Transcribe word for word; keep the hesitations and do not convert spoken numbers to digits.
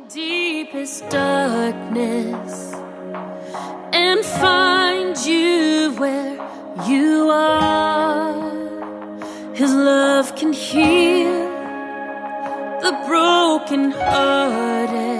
deepest darkness and find you where you are. His love can heal the broken hearted